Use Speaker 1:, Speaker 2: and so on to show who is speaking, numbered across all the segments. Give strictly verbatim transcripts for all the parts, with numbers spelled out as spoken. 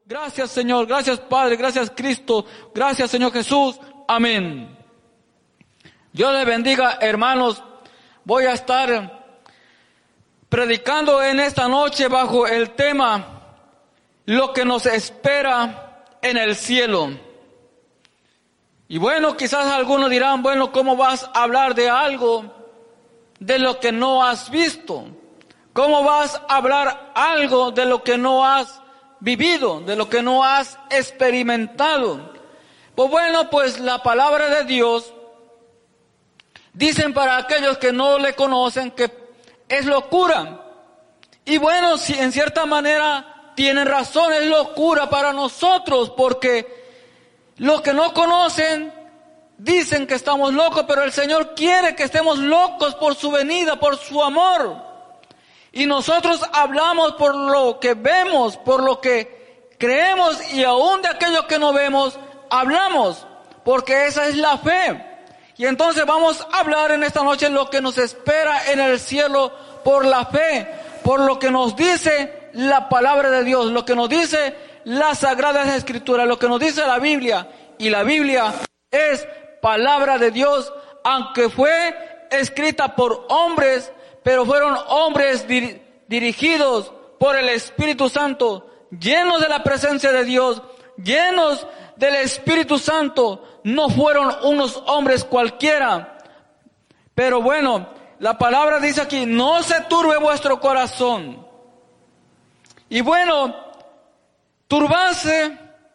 Speaker 1: Gracias, Señor. Gracias, Padre. Gracias, Cristo. Gracias, Señor Jesús. Amén. Dios les bendiga, hermanos. Voy a estar predicando en esta noche bajo el tema lo que nos espera en el cielo. Y bueno, quizás algunos dirán, bueno, ¿cómo vas a hablar de algo de lo que no has visto? ¿Cómo vas a hablar algo de lo que no has vivido, de lo que no has experimentado? Pues bueno, pues la palabra de Dios, dicen para aquellos que no le conocen que es locura. Y bueno, si en cierta manera tienen razón, es locura para nosotros, porque los que no conocen dicen que estamos locos, pero el Señor quiere que estemos locos por su venida, por su amor. Y nosotros hablamos por lo que vemos, por lo que creemos, y aún de aquello que no vemos, hablamos, porque esa es la fe. Y entonces vamos a hablar en esta noche lo que nos espera en el cielo por la fe, por lo que nos dice la palabra de Dios, lo que nos dice las Sagradas Escrituras, lo que nos dice la Biblia. Y la Biblia es palabra de Dios, aunque fue escrita por hombres, pero fueron hombres dir- dirigidos por el Espíritu Santo, llenos de la presencia de Dios, llenos del Espíritu Santo. No fueron unos hombres cualquiera. Pero bueno, la palabra dice aquí, no se turbe vuestro corazón. Y bueno, turbarse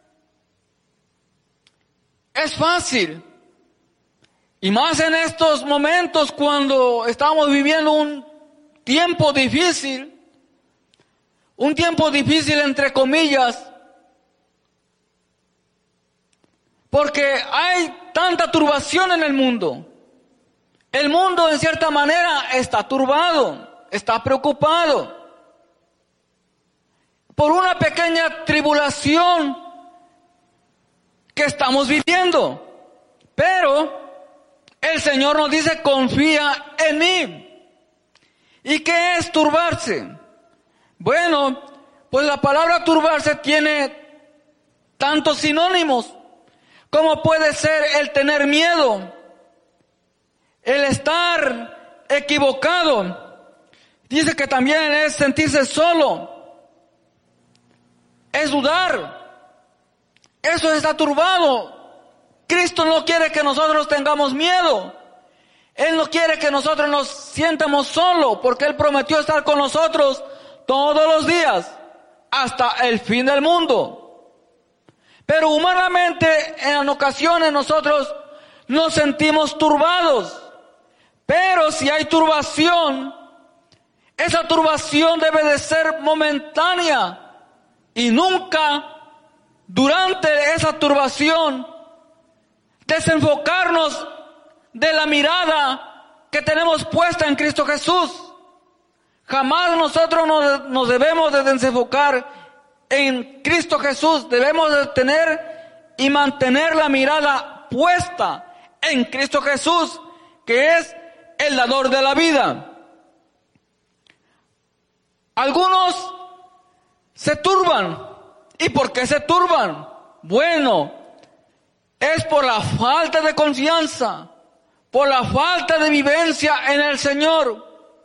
Speaker 1: es fácil. Y más en estos momentos cuando estamos viviendo un tiempo difícil, un tiempo difícil entre comillas, porque hay tanta turbación en el mundo. El mundo en cierta manera está turbado, está preocupado por una pequeña tribulación que estamos viviendo. Pero el Señor nos dice, confía en mí. ¿Y qué es turbarse? Bueno, pues la palabra turbarse tiene tantos sinónimos, como puede ser el tener miedo, el estar equivocado. Dice que también es sentirse solo, es dudar. Eso está turbado. Cristo no quiere que nosotros tengamos miedo. Él no quiere que nosotros nos sientamos solos, porque Él prometió estar con nosotros todos los días, hasta el fin del mundo. Pero humanamente, en ocasiones nosotros nos sentimos turbados. Pero si hay turbación, esa turbación debe de ser momentánea, y nunca durante esa turbación desenfocarnos de la mirada que tenemos puesta en Cristo Jesús. Jamás nosotros nos, nos debemos de desenfocar en Cristo Jesús. Debemos de tener y mantener la mirada puesta en Cristo Jesús, que es el dador de la vida. Algunos se turban. ¿Y por qué se turban? Bueno, es por la falta de confianza, por la falta de vivencia en el Señor.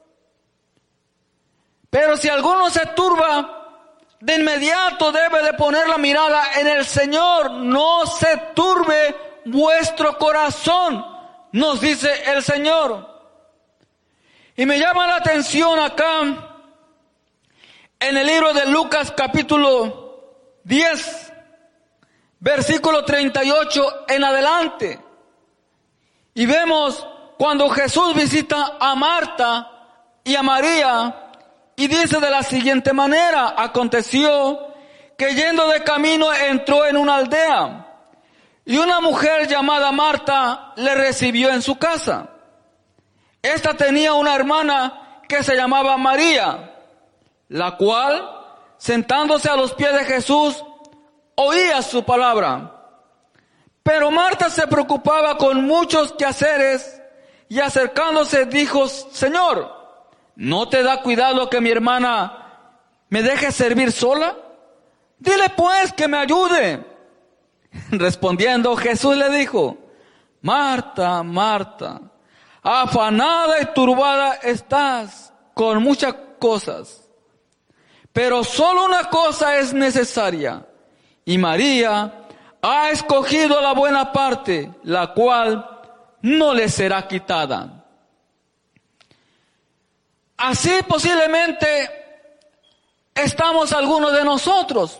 Speaker 1: Pero si alguno se turba, de inmediato debe de poner la mirada en el Señor. No se turbe vuestro corazón, nos dice el Señor. Y me llama la atención acá, en el libro de Lucas capítulo diez, versículo treinta y ocho en adelante. Y vemos cuando Jesús visita a Marta y a María, y dice de la siguiente manera: aconteció que yendo de camino entró en una aldea, y una mujer llamada Marta le recibió en su casa. Esta tenía una hermana que se llamaba María, la cual, sentándose a los pies de Jesús, oía su palabra. Pero Marta se preocupaba con muchos quehaceres, y acercándose dijo: Señor, ¿no te da cuidado que mi hermana me deje servir sola? Dile pues que me ayude. Respondiendo, Jesús le dijo: Marta, Marta, afanada y turbada estás con muchas cosas, pero solo una cosa es necesaria, y María ha escogido la buena parte, la cual no le será quitada. Así posiblemente estamos algunos de nosotros,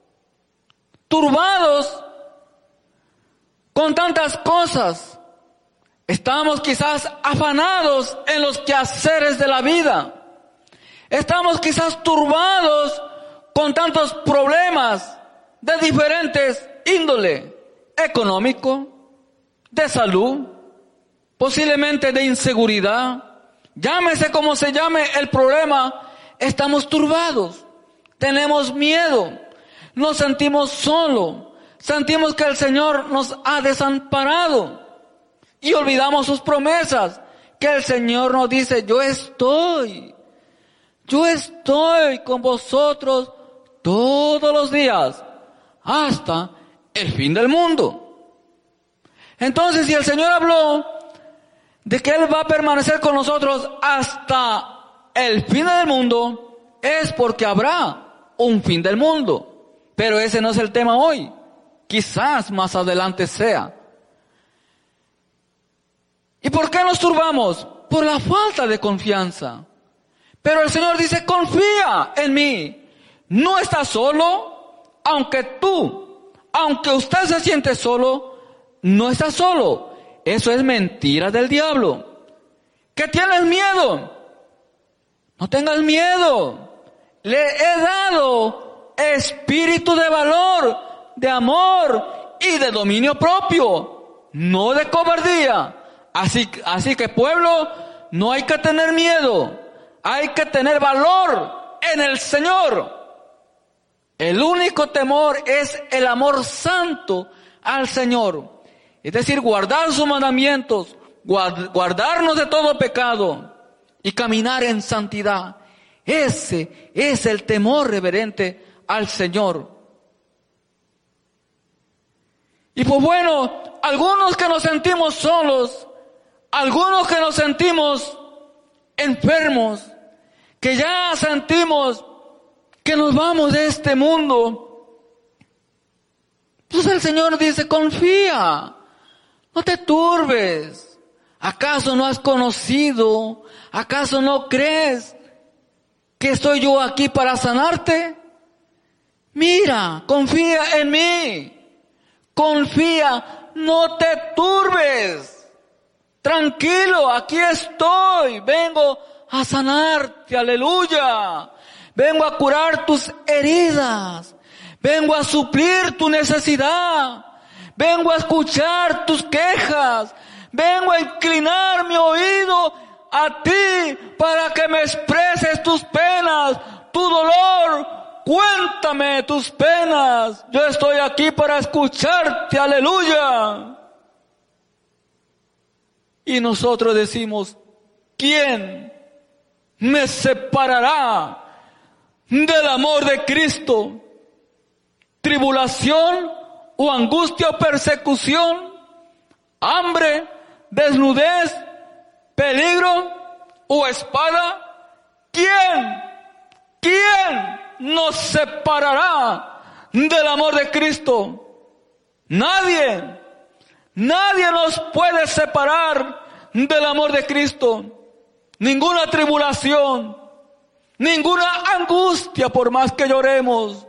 Speaker 1: turbados con tantas cosas. Estamos quizás afanados en los quehaceres de la vida. Estamos quizás turbados con tantos problemas de diferentes índole, económico, de salud, posiblemente de inseguridad. Llámese como se llame el problema, estamos turbados, tenemos miedo, nos sentimos solos, sentimos que el Señor nos ha desamparado y olvidamos sus promesas, que el Señor nos dice: yo estoy, yo estoy con vosotros todos los días hasta el fin del mundo. Entonces, si el Señor habló de que Él va a permanecer con nosotros hasta el fin del mundo, es porque habrá un fin del mundo. Pero ese no es el tema hoy. Quizás más adelante sea. ¿Y por qué nos turbamos? Por la falta de confianza. Pero el Señor dice: confía en mí. No estás solo, aunque tú, aunque usted se siente solo, no estás solo. Eso es mentira del diablo. ¿Que tienes miedo? No tengas miedo. Le he dado espíritu de valor, de amor y de dominio propio, no de cobardía. Así, así que, pueblo, no hay que tener miedo, hay que tener valor en el Señor. El único temor es el amor santo al Señor. Es decir, guardar sus mandamientos, guardarnos de todo pecado y caminar en santidad. Ese es el temor reverente al Señor. Y pues bueno, algunos que nos sentimos solos, algunos que nos sentimos enfermos, que ya sentimos que nos vamos de este mundo, pues el Señor dice: confía, no te turbes. ¿Acaso no has conocido? ¿Acaso no crees que estoy yo aquí para sanarte? Mira, confía en mí. Confía, no te turbes. Tranquilo, aquí estoy. Vengo a sanarte, aleluya. Vengo a curar tus heridas. Vengo a suplir tu necesidad. Vengo a escuchar tus quejas. Vengo a inclinar mi oído a ti para que me expreses tus penas, tu dolor. Cuéntame tus penas. Yo estoy aquí para escucharte, aleluya. Y nosotros decimos: ¿quién me separará del amor de Cristo? ¿Tribulación o angustia o persecución? ¿Hambre, desnudez, peligro o espada? ¿Quién? ¿Quién nos separará del amor de Cristo? Nadie. Nadie nos puede separar del amor de Cristo. Ninguna tribulación, ninguna angustia por más que lloremos,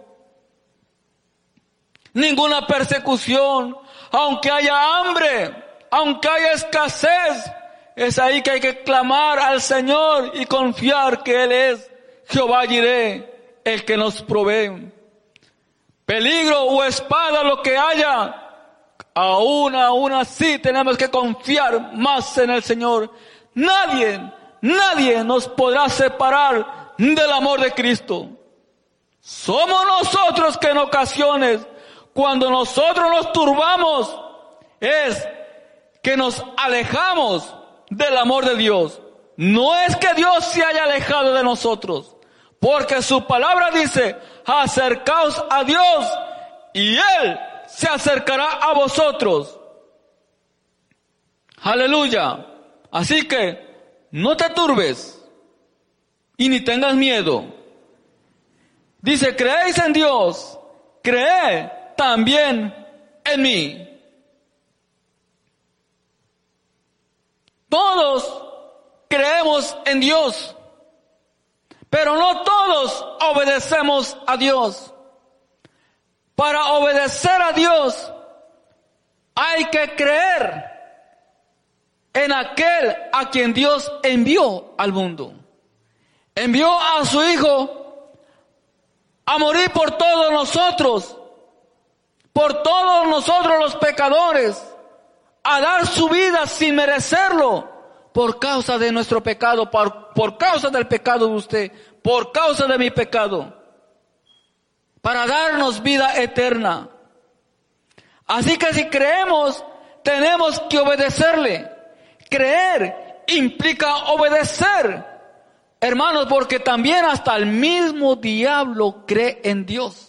Speaker 1: ninguna persecución, aunque haya hambre, aunque haya escasez, es ahí que hay que clamar al Señor y confiar que Él es Jehová Jireh, el que nos provee. Peligro o espada, lo que haya, aún, aún así tenemos que confiar más en el Señor. Nadie, nadie nos podrá separar del amor de Cristo. Somos nosotros que en ocasiones, cuando nosotros nos turbamos, es que nos alejamos del amor de Dios. No es que Dios se haya alejado de nosotros, porque su palabra dice: acercaos a Dios y Él se acercará a vosotros. Aleluya. Así que no te turbes y ni tengas miedo. Dice, creéis en Dios, creed también en mí. Todos creemos en Dios, pero no todos obedecemos a Dios. Para obedecer a Dios hay que creer en aquel a quien Dios envió al mundo. Envió a su Hijo a morir por todos nosotros, por todos nosotros los pecadores, a dar su vida sin merecerlo, por causa de nuestro pecado, por, por causa del pecado de usted, por causa de mi pecado, para darnos vida eterna. Así que si creemos, tenemos que obedecerle. Creer implica obedecer, hermanos, porque también hasta el mismo diablo cree en Dios.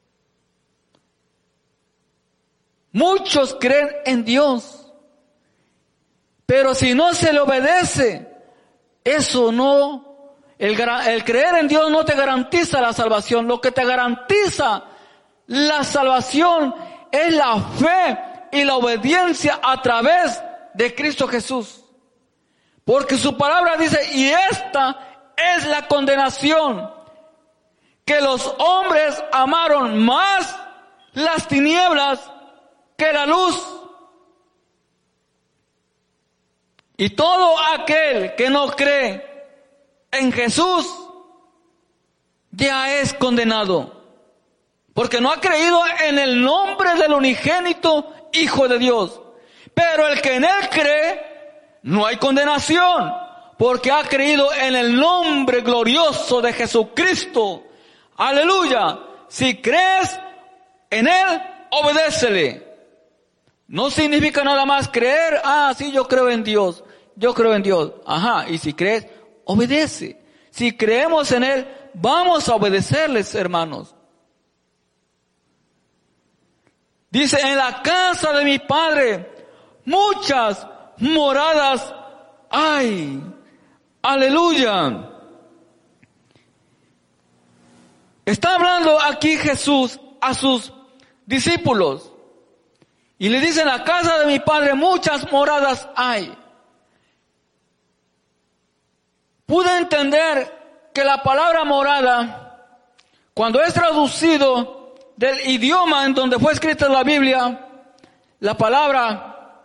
Speaker 1: Muchos creen en Dios, pero si no se le obedece, eso no, el, el creer en Dios no te garantiza la salvación. Lo que te garantiza la salvación es la fe y la obediencia a través de Cristo Jesús. Porque su palabra dice, y esta es la condenación, que los hombres amaron más las tinieblas que la luz. Y todo aquel que no cree en Jesús ya es condenado, porque no ha creído en el nombre del unigénito Hijo de Dios. Pero el que en Él cree, no hay condenación, porque ha creído en el nombre glorioso de Jesucristo. Aleluya. Si crees en Él, obedécele. No significa nada más creer, ah, sí, yo creo en Dios, yo creo en Dios. Ajá, y si crees, obedece. Si creemos en Él, vamos a obedecerles, hermanos. Dice, en la casa de mi Padre muchas moradas hay. Aleluya. Está hablando aquí Jesús a sus discípulos. Y le dice, en la casa de mi Padre muchas moradas hay. Pude entender que la palabra morada, cuando es traducido del idioma en donde fue escrita la Biblia, la palabra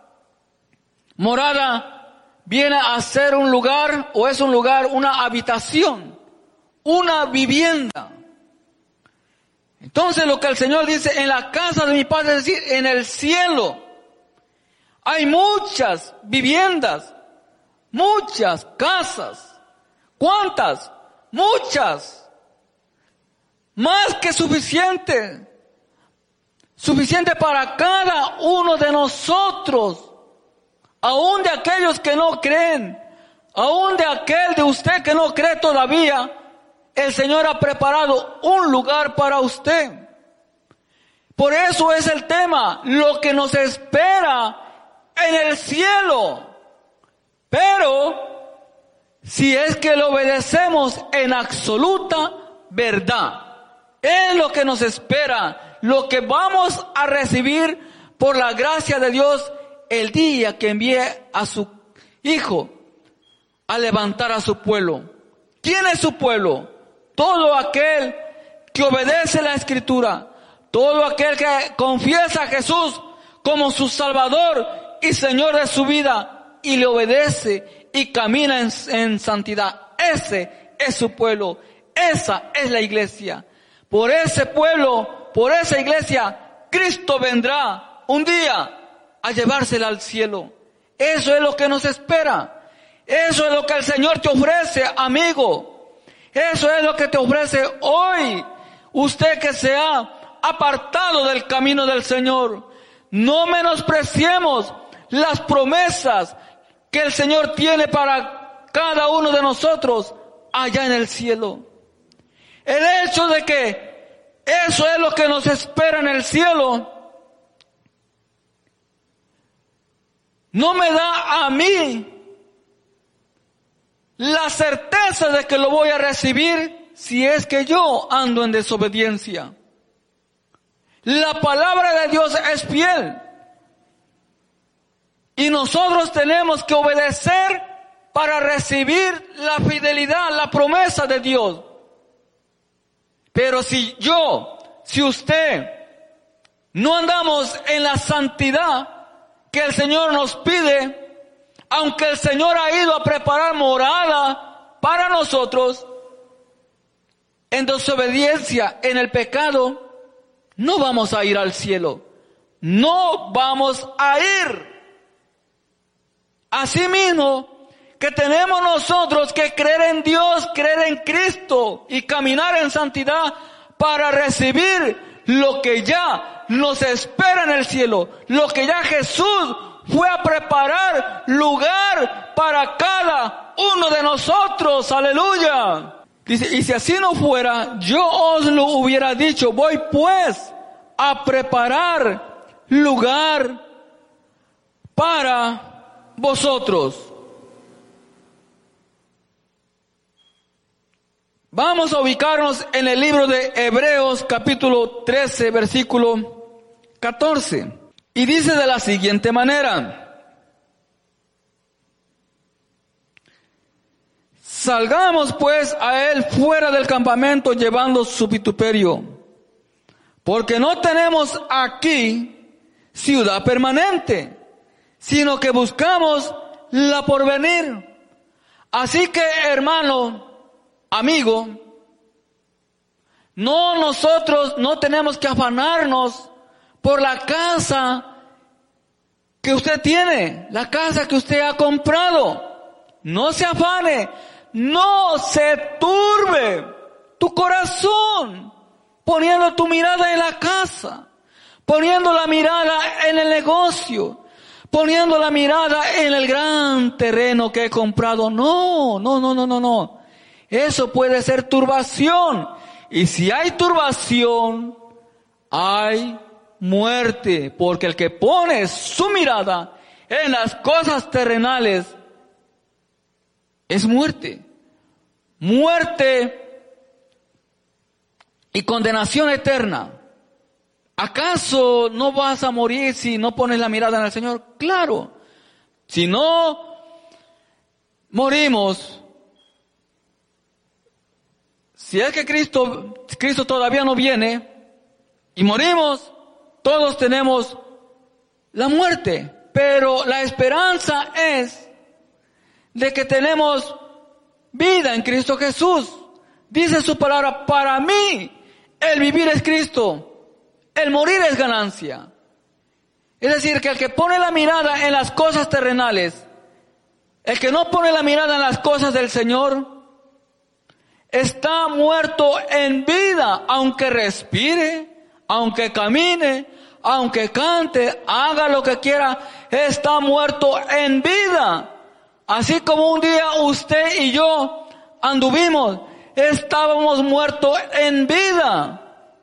Speaker 1: morada viene a ser un lugar, o es un lugar, una habitación, una vivienda. Entonces lo que el Señor dice, en la casa de mi Padre, es decir, en el cielo, hay muchas viviendas, muchas casas. ¿Cuántas? Muchas. Más que suficiente. Suficiente para cada uno de nosotros. Aún de aquellos que no creen. Aún de aquel de usted que no cree todavía. El Señor ha preparado un lugar para usted. Por eso es el tema, lo que nos espera en el cielo. Pero si es que lo obedecemos en absoluta verdad, es lo que nos espera, lo que vamos a recibir por la gracia de Dios el día que envíe a su Hijo a levantar a su pueblo. ¿Quién es su pueblo? Todo aquel que obedece la Escritura, todo aquel que confiesa a Jesús como su Salvador y Señor de su vida y le obedece y camina en, en santidad. Ese es su pueblo, esa es la iglesia. Por ese pueblo, por esa iglesia, Cristo vendrá un día a llevársela al cielo. Eso es lo que nos espera. Eso es lo que el Señor te ofrece, amigo. Eso es lo que te ofrece hoy. Usted que se ha apartado del camino del Señor. No menospreciemos las promesas que el Señor tiene para cada uno de nosotros allá en el cielo. El hecho de que Eso es lo que nos espera en el cielo. No me da a mí la certeza de que lo voy a recibir si es que yo ando en desobediencia. La palabra de Dios es fiel. Y nosotros tenemos que obedecer para recibir la fidelidad, la promesa de Dios. Pero si yo, si usted, no andamos en la santidad que el Señor nos pide, aunque el Señor ha ido a preparar morada para nosotros, en desobediencia, en el pecado, no vamos a ir al cielo. No vamos a ir. Asimismo, que tenemos nosotros que creer en Dios, creer en Cristo y caminar en santidad para recibir lo que ya nos espera en el cielo, lo que ya Jesús fue a preparar lugar para cada uno de nosotros. Aleluya. Dice, y si así no fuera, yo os lo hubiera dicho, voy pues a preparar lugar para vosotros. Vamos a ubicarnos en el libro de Hebreos capítulo trece versículo catorce. Y dice de la siguiente manera: salgamos pues a él fuera del campamento llevando su vituperio, porque no tenemos aquí ciudad permanente, sino que buscamos la porvenir. Así que, hermano, amigo, no nosotros no tenemos que afanarnos por la casa que usted tiene, la casa que usted ha comprado. No se afane, no se turbe tu corazón poniendo tu mirada en la casa, poniendo la mirada en el negocio, poniendo la mirada en el gran terreno que he comprado. No, no, no, no, no, no. Eso puede ser turbación. Y si hay turbación, hay muerte. Porque el que pone su mirada en las cosas terrenales es muerte. Muerte y condenación eterna. ¿Acaso no vas a morir si no pones la mirada en el Señor? Claro. Si no morimos, si es que Cristo, Cristo todavía no viene y morimos, todos tenemos la muerte. Pero la esperanza es de que tenemos vida en Cristo Jesús. Dice su palabra, para mí el vivir es Cristo. El morir es ganancia. Es decir, que el que pone la mirada en las cosas terrenales, el que no pone la mirada en las cosas del Señor, está muerto en vida, aunque respire, aunque camine, aunque cante, haga lo que quiera, está muerto en vida. Así como un día usted y yo anduvimos, estábamos muertos en vida.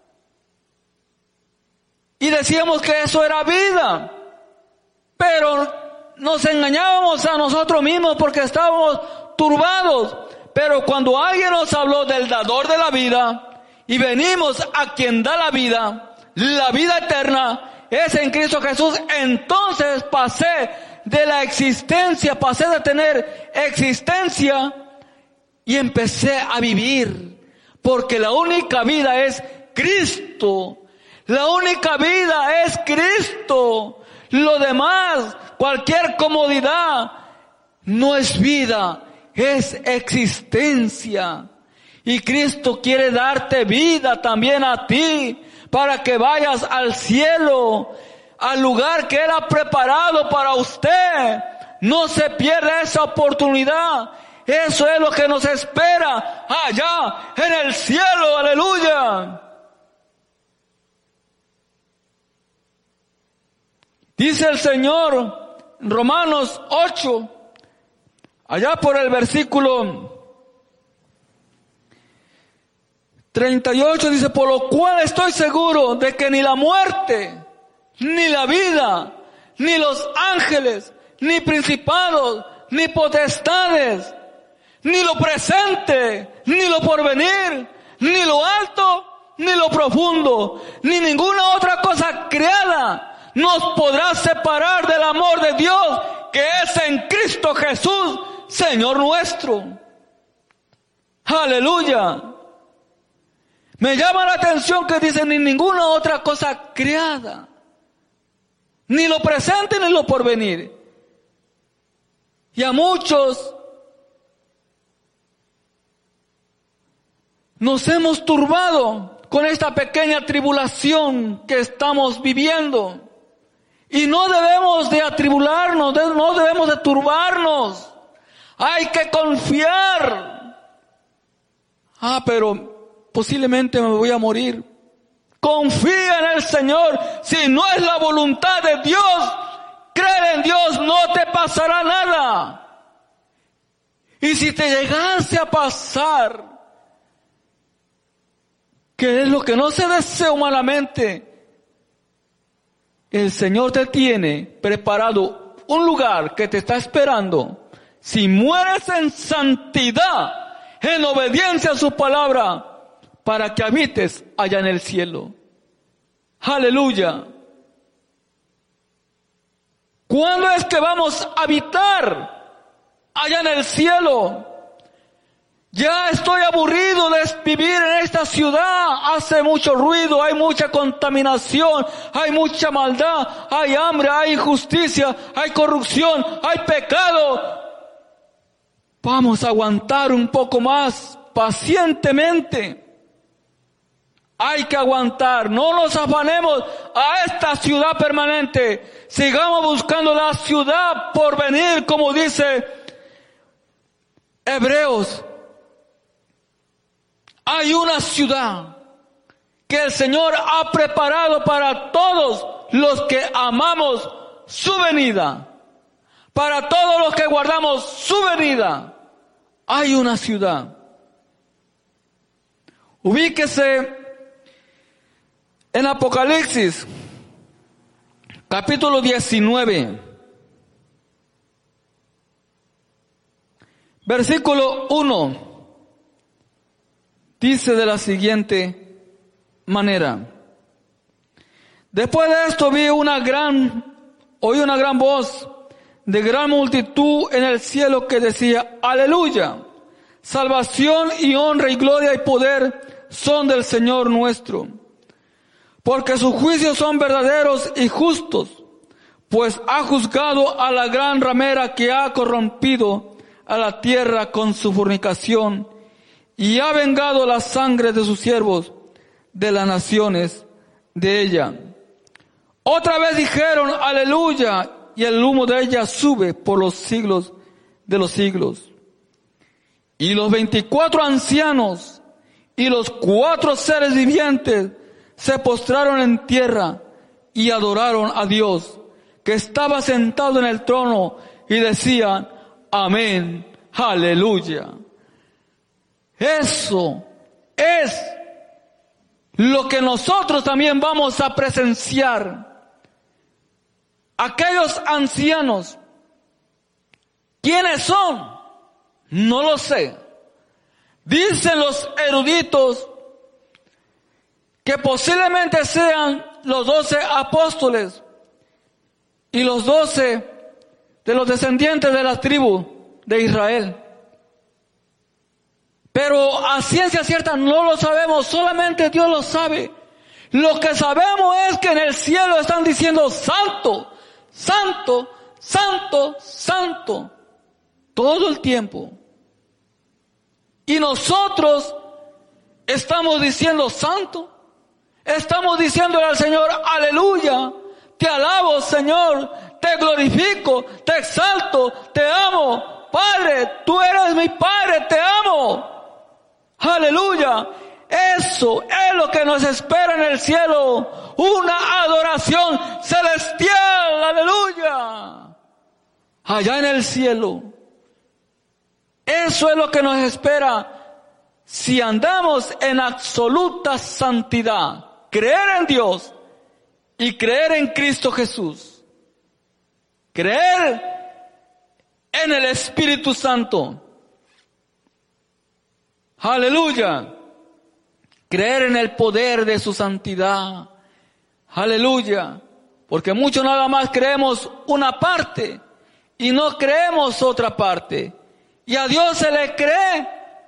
Speaker 1: Y decíamos que eso era vida. Pero nos engañábamos a nosotros mismos porque estábamos turbados. Pero cuando alguien nos habló del dador de la vida, y venimos a quien da la vida, la vida eterna, es en Cristo Jesús, entonces pasé de la existencia, pasé de tener existencia y empecé a vivir. Porque la única vida es Cristo. La única vida es Cristo. Lo demás, cualquier comodidad, no es vida, es existencia. Y Cristo quiere darte vida también a ti, para que vayas al cielo, al lugar que Él ha preparado para usted. No se pierda esa oportunidad. Eso es lo que nos espera allá en el cielo. Aleluya. Dice el Señor, Romanos ocho, allá por el versículo treinta y ocho dice, por lo cual estoy seguro de que ni la muerte, ni la vida, ni los ángeles, ni principados, ni potestades, ni lo presente, ni lo porvenir, ni lo alto, ni lo profundo, ni ninguna otra cosa creada nos podrá separar del amor de Dios que es en Cristo Jesús, Señor nuestro. Aleluya. Me llama la atención que dice ni ninguna otra cosa creada, ni lo presente ni lo porvenir. Y a muchos nos hemos turbado con esta pequeña tribulación que estamos viviendo. Y no debemos de atribularnos, no debemos de turbarnos. Hay que confiar. Ah, pero posiblemente me voy a morir. Confía en el Señor. Si no es la voluntad de Dios, creer en Dios, no te pasará nada. Y si te llegase a pasar, que es lo que no se desea humanamente, el Señor te tiene preparado un lugar que te está esperando. Si mueres en santidad, en obediencia a su palabra, para que habites allá en el cielo. Aleluya. ¿Cuándo es que vamos a habitar allá en el cielo? Ya estoy aburrido de vivir en esta ciudad. Hace mucho ruido, hay mucha contaminación, hay mucha maldad, hay hambre, hay injusticia, hay corrupción, hay pecado. Vamos a aguantar un poco más, pacientemente. Hay que aguantar, no nos afanemos a esta ciudad permanente. Sigamos buscando la ciudad por venir, como dice Hebreos. Hay una ciudad que el Señor ha preparado para todos los que amamos su venida. Para todos los que guardamos su venida. Hay una ciudad. Ubíquese en Apocalipsis, capítulo diecinueve, versículo uno. Dice de la siguiente manera. Después de esto vi una gran, oí una gran voz de gran multitud en el cielo que decía, aleluya, salvación y honra y gloria y poder son del Señor nuestro, porque sus juicios son verdaderos y justos, pues ha juzgado a la gran ramera que ha corrompido a la tierra con su fornicación, y ha vengado la sangre de sus siervos de las naciones de ella. Otra vez dijeron, aleluya, y el humo de ella sube por los siglos de los siglos. Y los veinticuatro ancianos y los cuatro seres vivientes se postraron en tierra y adoraron a Dios, que estaba sentado en el trono, y decían, amén, aleluya. Eso es lo que nosotros también vamos a presenciar. Aquellos ancianos, ¿quiénes son? No lo sé. Dicen los eruditos que posiblemente sean los doce apóstoles y los doce de los descendientes de la tribu de Israel. Pero a ciencia cierta no lo sabemos, solamente Dios lo sabe. Lo que sabemos es que en el cielo están diciendo santo, santo, santo, santo, todo el tiempo. Y nosotros estamos diciendo santo, estamos diciéndole al Señor, aleluya, te alabo Señor, te glorifico, te exalto, te amo, Padre, tú eres mi Padre, te amo. Aleluya. Eso es lo que nos espera en el cielo. Una adoración celestial. Aleluya. Allá en el cielo. Eso es lo que nos espera. si andamos en absoluta santidad, creer en Dios y creer en Cristo Jesús, creer en el Espíritu Santo, aleluya, creer en el poder de su santidad, aleluya, porque muchos nada más creemos una parte y no creemos otra parte, y a Dios se le cree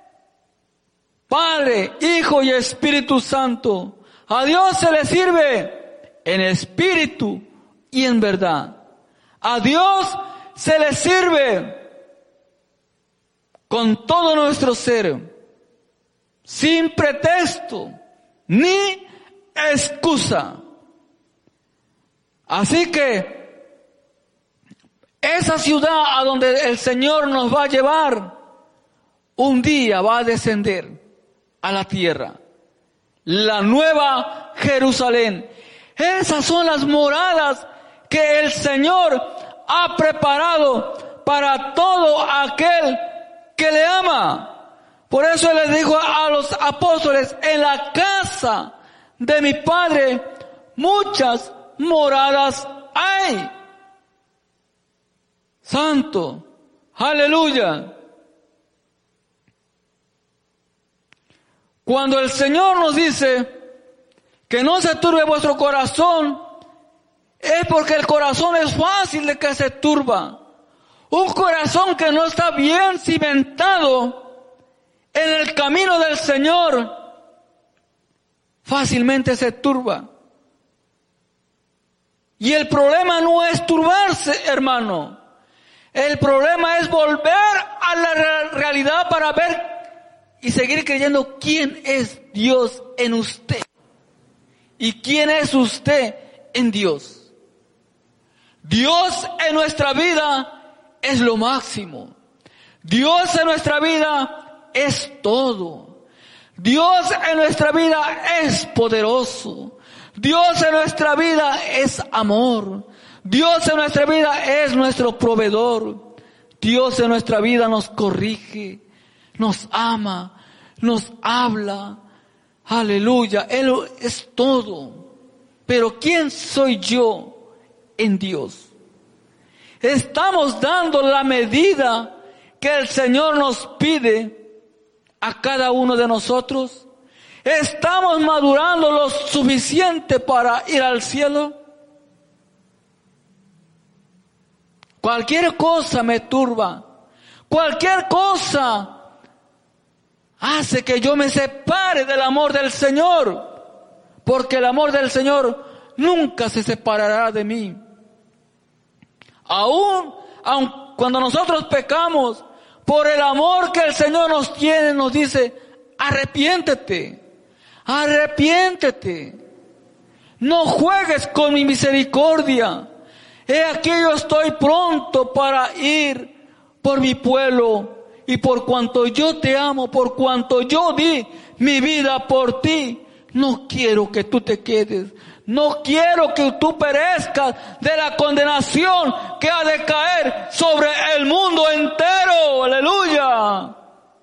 Speaker 1: Padre, Hijo y Espíritu Santo. A Dios se le sirve en espíritu y en verdad. A Dios se le sirve con todo nuestro ser, sin pretexto ni excusa. Así que esa ciudad a donde el Señor nos va a llevar, un día va a descender a la tierra, la nueva Jerusalén. Esas son las moradas que el Señor ha preparado para todo aquel que le ama. Por eso Él les dijo a los apóstoles: en la casa de mi Padre muchas moradas hay. Santo, aleluya. Cuando el Señor nos dice que no se turbe vuestro corazón, es porque el corazón es fácil de que se turba. Un corazón que no está bien cimentado en el camino del Señor, fácilmente se turba. Y el problema no es turbarse, hermano. El problema es volver a la realidad para ver y seguir creyendo quién es Dios en usted y quién es usted en Dios. Dios en nuestra vida es lo máximo. Dios en nuestra vida es todo. Dios en nuestra vida es poderoso. Dios en nuestra vida es amor. Dios en nuestra vida es nuestro proveedor. Dios en nuestra vida nos corrige, nos ama, nos habla. Aleluya, Él es todo. Pero ¿quién soy yo en Dios? Estamos dando la medida que el Señor nos pide a cada uno de nosotros. ¿Estamos madurando lo suficiente para ir al cielo? Cualquier cosa me turba. Cualquier cosa hace que yo me separe del amor del Señor. Porque el amor del Señor nunca se separará de mí. Aún, aun cuando nosotros pecamos, por el amor que el Señor nos tiene, nos dice: arrepiéntete. Arrepiéntete. No juegues con mi misericordia. He aquí yo estoy pronto para ir por mi pueblo, y por cuanto yo te amo, por cuanto yo di mi vida por ti, no quiero que tú te quedes. No quiero que tú perezcas de la condenación que ha de caer sobre el mundo entero. Aleluya.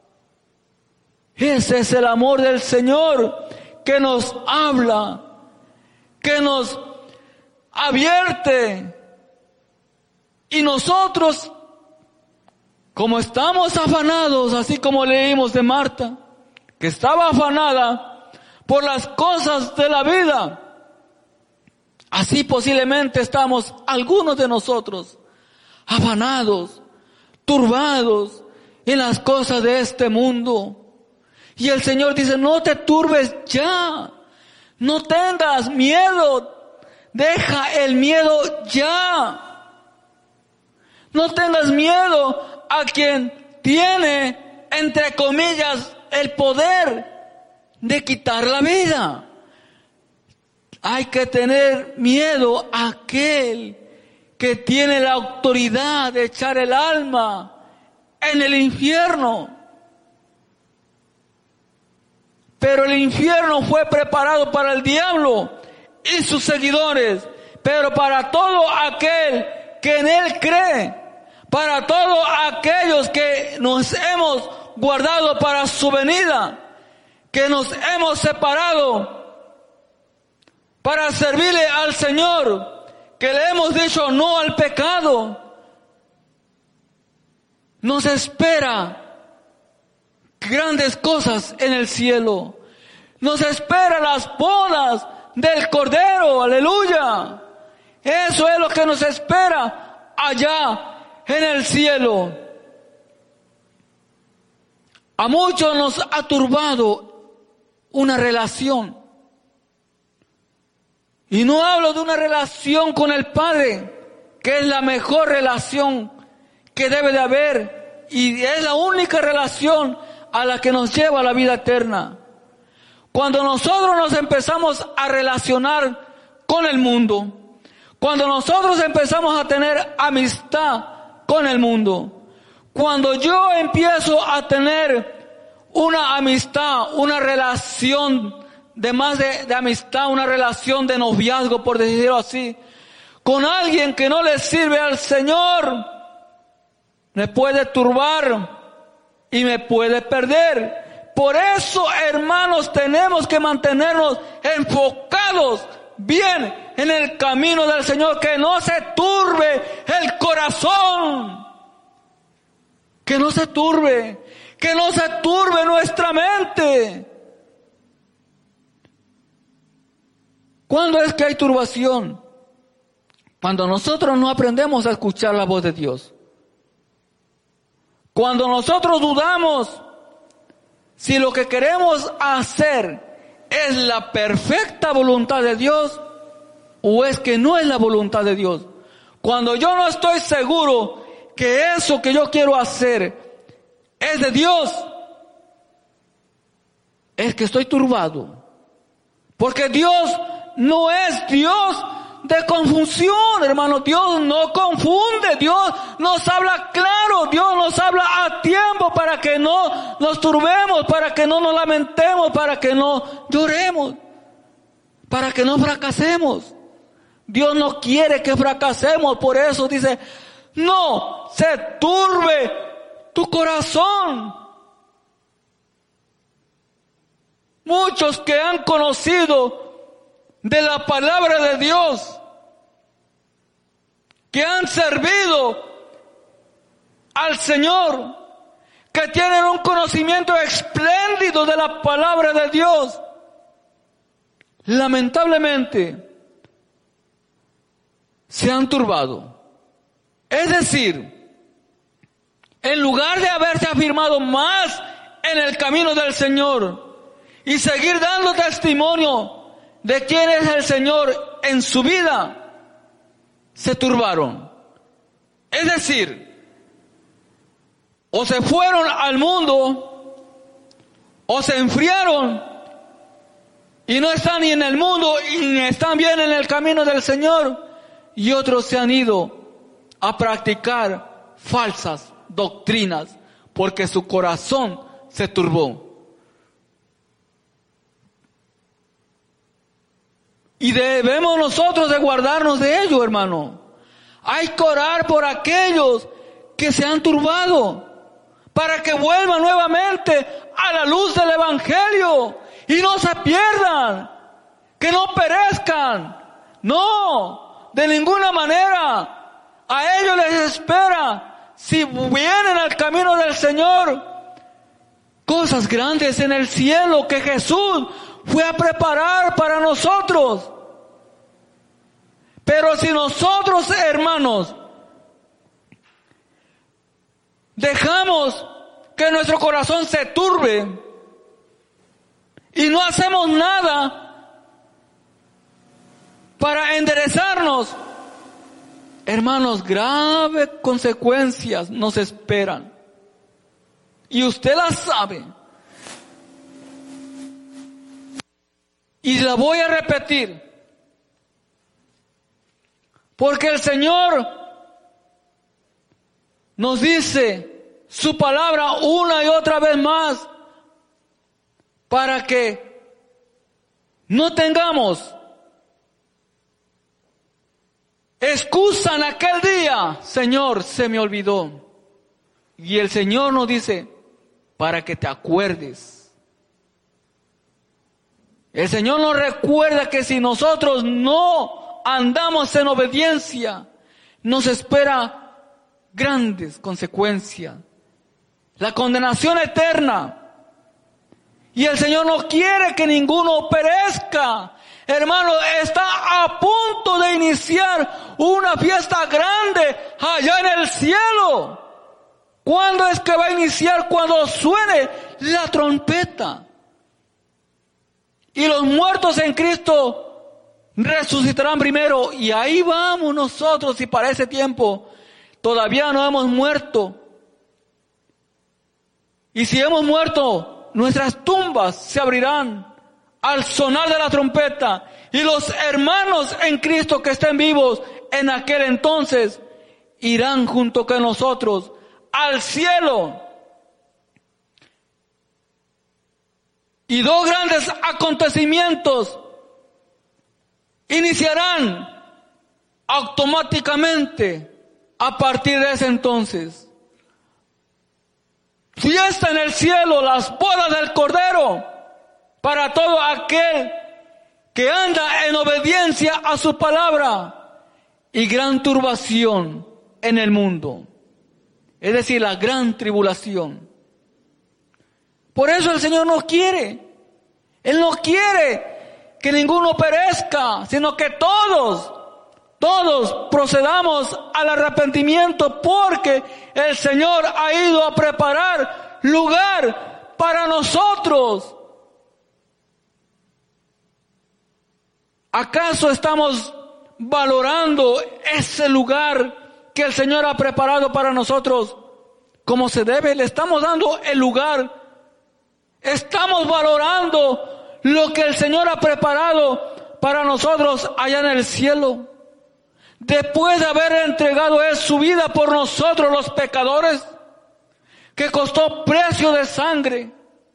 Speaker 1: Ese es el amor del Señor que nos habla, que nos advierte. Y nosotros, como estamos afanados, así como leímos de Marta, que estaba afanada por las cosas de la vida, así posiblemente estamos algunos de nosotros afanados, turbados en las cosas de este mundo. Y el Señor dice: no te turbes ya, no tengas miedo, deja el miedo ya. No tengas miedo a quien tiene, entre comillas, el poder de quitar la vida. Hay que tener miedo a aquel que tiene la autoridad de echar el alma en el infierno. Pero el infierno fue preparado para el diablo y sus seguidores, pero para todo aquel que en él cree, para todos aquellos que nos hemos guardado para su venida, que nos hemos separado para servirle al Señor, que le hemos dicho no al pecado, nos espera grandes cosas en el cielo. Nos espera las bodas del Cordero, aleluya. Eso es lo que nos espera allá en el cielo. A muchos nos ha turbado una relación. Y no hablo de una relación con el Padre, que es la mejor relación que debe de haber, y es la única relación a la que nos lleva a la vida eterna. Cuando nosotros nos empezamos a relacionar con el mundo, cuando nosotros empezamos a tener amistad con el mundo, cuando yo empiezo a tener una amistad, una relación de más de, de amistad, una relación de noviazgo, por decirlo así, con alguien que no le sirve al Señor, me puede turbar y me puede perder. Por eso, hermanos, tenemos que mantenernos enfocados bien en el camino del Señor, que no se turbe el corazón, que no se turbe, que no se turbe nuestra mente. ¿Cuándo es que hay turbación? Cuando nosotros no aprendemos a escuchar la voz de Dios. Cuando nosotros dudamos si lo que queremos hacer es la perfecta voluntad de Dios o es que no es la voluntad de Dios. Cuando yo no estoy seguro que eso que yo quiero hacer es de Dios, es que estoy turbado. Porque Dios no es Dios de confusión, hermano. Dios no confunde, Dios nos habla claro, Dios nos habla a tiempo para que no nos turbemos, para que no nos lamentemos, para que no lloremos, para que no fracasemos. Dios no quiere que fracasemos, por eso dice, no se turbe tu corazón. Muchos que han conocido de la palabra de Dios, que han servido al Señor, que tienen un conocimiento espléndido de la palabra de Dios, lamentablemente se han turbado. Es decir, en lugar de haberse afirmado más en el camino del Señor y seguir dando testimonio de quién es el Señor en su vida, se turbaron. Es decir, o se fueron al mundo, o se enfriaron, y no están ni en el mundo, y ni están bien en el camino del Señor, y otros se han ido a practicar falsas doctrinas, porque su corazón se turbó. Y debemos nosotros de guardarnos de ello, hermano. Hay que orar por aquellos que se han turbado, para que vuelvan nuevamente a la luz del Evangelio y no se pierdan, que no perezcan. No, de ninguna manera. A ellos les espera, si vienen al camino del Señor, cosas grandes en el cielo que Jesús fue a preparar para nosotros. Pero si nosotros, hermanos, dejamos que nuestro corazón se turbe y no hacemos nada para enderezarnos, hermanos, graves consecuencias nos esperan. Y usted las sabe. Y la voy a repetir. Porque el Señor nos dice su palabra una y otra vez más para que no tengamos excusa en aquel día. Señor, se me olvidó. Y el Señor nos dice para que te acuerdes. El Señor nos recuerda que si nosotros no andamos en obediencia, nos espera grandes consecuencias. La condenación eterna. Y el Señor no quiere que ninguno perezca. Hermano, está a punto de iniciar una fiesta grande allá en el cielo. ¿Cuándo es que va a iniciar? Cuando suene la trompeta. Y los muertos en Cristo resucitarán primero. Y ahí vamos nosotros, y para ese tiempo todavía no hemos muerto. Y si hemos muerto, nuestras tumbas se abrirán al sonar de la trompeta. Y los hermanos en Cristo que estén vivos en aquel entonces irán junto con nosotros al cielo. Y dos grandes acontecimientos iniciarán automáticamente a partir de ese entonces. Fiesta en el cielo, las bodas del Cordero, para todo aquel que anda en obediencia a su palabra, y gran turbación en el mundo, es decir, la gran tribulación. Por eso el Señor no quiere, Él no quiere que ninguno perezca, sino que todos, todos procedamos al arrepentimiento, porque el Señor ha ido a preparar lugar para nosotros. ¿Acaso estamos valorando ese lugar que el Señor ha preparado para nosotros como se debe? Le estamos dando el lugar. Estamos valorando lo que el Señor ha preparado para nosotros allá en el cielo. Después de haber entregado Él su vida por nosotros los pecadores, que costó precio de sangre.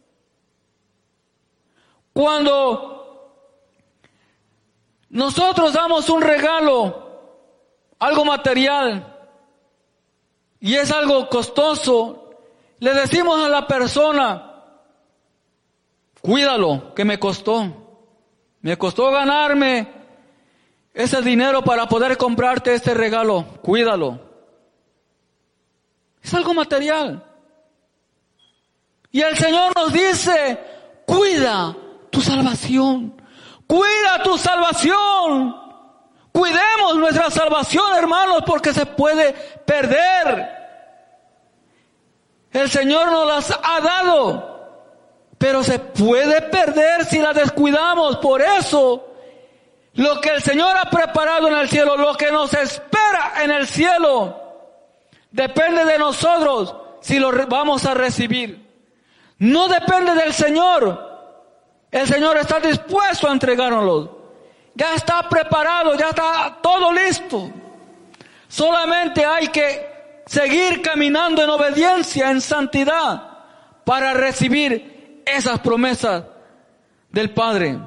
Speaker 1: Cuando nosotros damos un regalo, algo material, y es algo costoso, le decimos a la persona: cuídalo, que me costó. Me costó ganarme ese dinero para poder comprarte este regalo. Cuídalo. Es algo material. Y el Señor nos dice: cuida tu salvación. Cuida tu salvación. Cuidemos nuestra salvación, hermanos, porque se puede perder. El Señor nos las ha dado, pero se puede perder si la descuidamos. Por eso, lo que el Señor ha preparado en el cielo, lo que nos espera en el cielo, depende de nosotros si lo vamos a recibir. No depende del Señor. El Señor está dispuesto a entregárnoslo. Ya está preparado, ya está todo listo. Solamente hay que seguir caminando en obediencia, en santidad, para recibir esas promesas del Padre.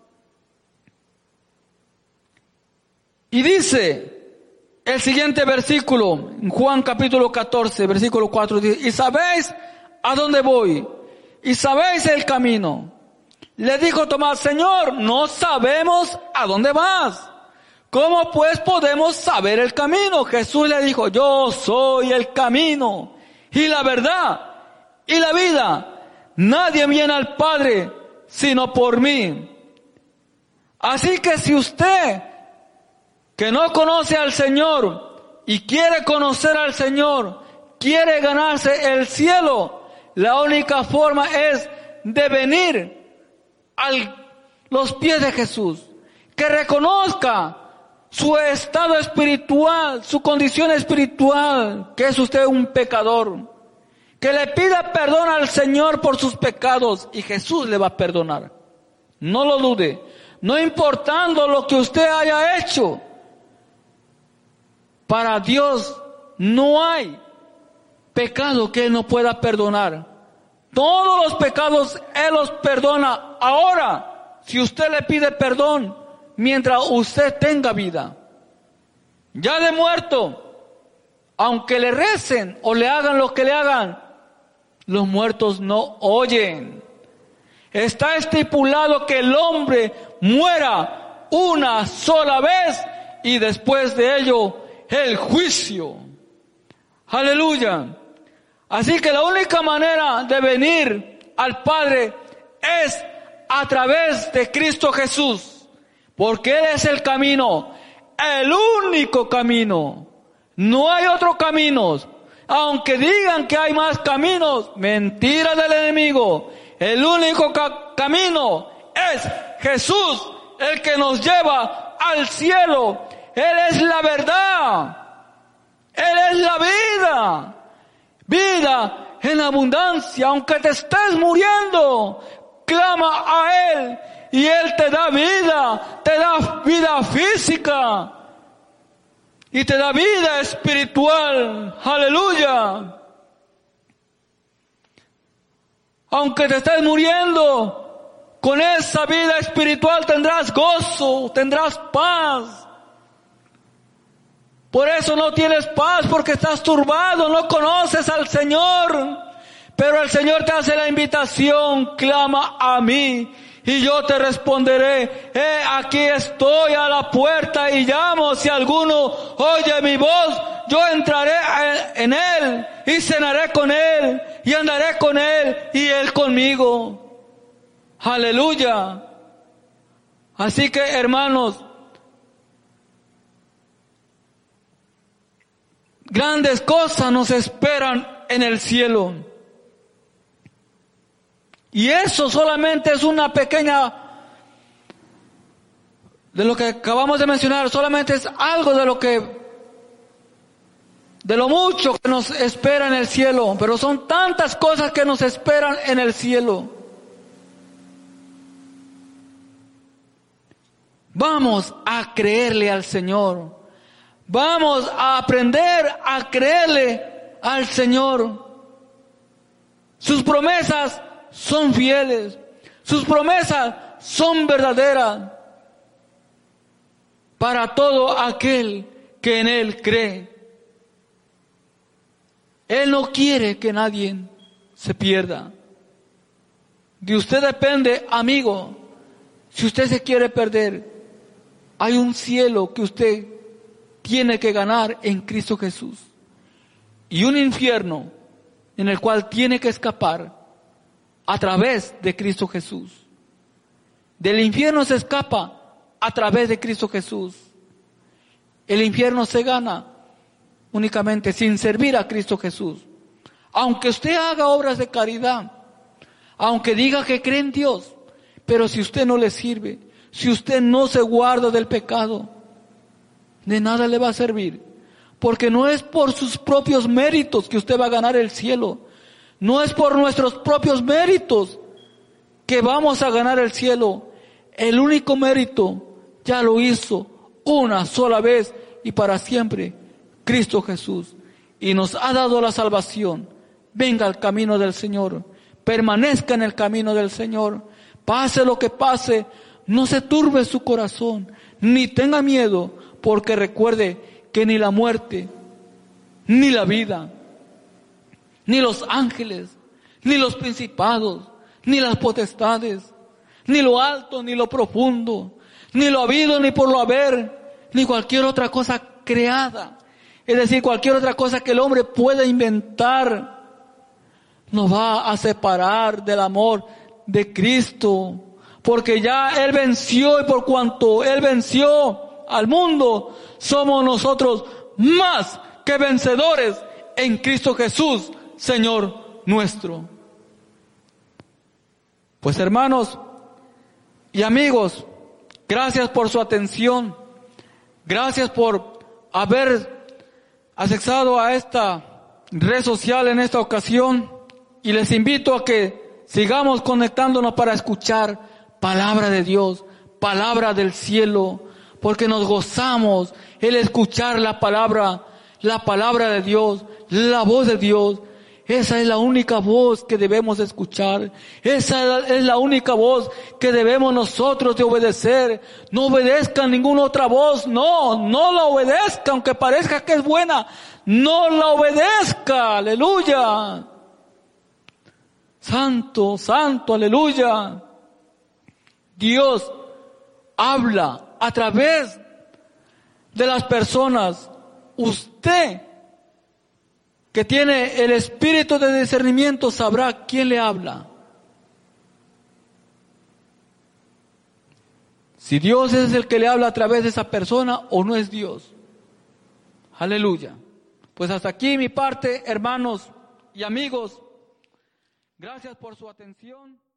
Speaker 1: Y dice el siguiente versículo, en Juan capítulo catorce, versículo cuatro, dice: y sabéis a dónde voy, y sabéis el camino. Le dijo Tomás: Señor, no sabemos a dónde vas. ¿Cómo pues podemos saber el camino? Jesús le dijo: yo soy el camino y la verdad y la vida. Nadie viene al Padre sino por mí. Así que si usted, que no conoce al Señor y quiere conocer al Señor, quiere ganarse el cielo, la única forma es de venir a los pies de Jesús, que reconozca su estado espiritual, su condición espiritual, que es usted un pecador, que le pida perdón al Señor por sus pecados, y Jesús le va a perdonar. No lo dude, no importando lo que usted haya hecho. Para Dios no hay pecado que Él no pueda perdonar. Todos los pecados Él los perdona ahora, si usted le pide perdón, mientras usted tenga vida. Ya de muerto, aunque le recen o le hagan lo que le hagan, los muertos no oyen. Está estipulado que el hombre muera una sola vez y después de ello el juicio. Aleluya. Así que la única manera de venir al Padre es a través de Cristo Jesús, porque Él es el camino, el único camino. No hay otro camino. Aunque digan que hay más caminos, mentira del enemigo. El único ca- camino es Jesús, el que nos lleva al cielo. Él es la verdad. Él es la vida. Vida en abundancia. Aunque te estés muriendo, clama a Él y Él te da vida. Te da vida física y te da vida espiritual. Aleluya. Aunque te estés muriendo, con esa vida espiritual tendrás gozo, tendrás paz. Por eso no tienes paz, porque estás turbado, no conoces al Señor. Pero el Señor te hace la invitación: clama a mí y yo te responderé. Eh, aquí estoy a la puerta y llamo. Si alguno oye mi voz, yo entraré en él y cenaré con él y andaré con él y él conmigo. Aleluya. Así que, hermanos, grandes cosas nos esperan en el cielo. Y eso solamente es una pequeña, de lo que acabamos de mencionar, solamente es algo de lo que, de lo mucho que nos espera en el cielo. Pero son tantas cosas que nos esperan en el cielo. Vamos a creerle al Señor. Vamos a aprender a creerle al Señor. Sus promesas son fieles. Sus promesas son verdaderas para todo aquel que en Él cree. Él no quiere que nadie se pierda. De usted depende, amigo. Si usted se quiere perder, hay un cielo que usted tiene que ganar en Cristo Jesús, y un infierno en el cual tiene que escapar a través de Cristo Jesús. Del infierno se escapa a través de Cristo Jesús. El infierno se gana únicamente sin servir a Cristo Jesús. Aunque usted haga obras de caridad, aunque diga que cree en Dios, pero si usted no le sirve, si usted no se guarda del pecado, de nada le va a servir. Porque no es por sus propios méritos que usted va a ganar el cielo. No es por nuestros propios méritos que vamos a ganar el cielo. El único mérito ya lo hizo una sola vez y para siempre Cristo Jesús. Y nos ha dado la salvación. Venga al camino del Señor. Permanezca en el camino del Señor. Pase lo que pase, no se turbe su corazón, ni tenga miedo, porque recuerde que ni la muerte, ni la vida, ni los ángeles, ni los principados, ni las potestades, ni lo alto, ni lo profundo, ni lo habido, ni por lo haber, ni cualquier otra cosa creada, es decir, cualquier otra cosa que el hombre pueda inventar, nos va a separar del amor de Cristo, porque ya Él venció, y por cuanto Él venció al mundo, somos nosotros más que vencedores en Cristo Jesús, Señor nuestro. Pues hermanos y amigos, gracias por su atención, gracias por haber accesado a esta red social en esta ocasión, y les invito a que sigamos conectándonos para escuchar palabra de Dios, palabra del cielo, porque nos gozamos el escuchar la palabra, la palabra de Dios, la voz de Dios. Esa es la única voz que debemos escuchar. Esa es la única voz que debemos nosotros de obedecer. No obedezca ninguna otra voz. No, no la obedezca, aunque parezca que es buena. No la obedezca. Aleluya. Santo, santo, aleluya. Dios habla a través de las personas. Usted, que tiene el espíritu de discernimiento, sabrá quién le habla. Si Dios es el que le habla a través de esa persona o no es Dios. Aleluya. Pues hasta aquí mi parte, hermanos y amigos. Gracias por su atención.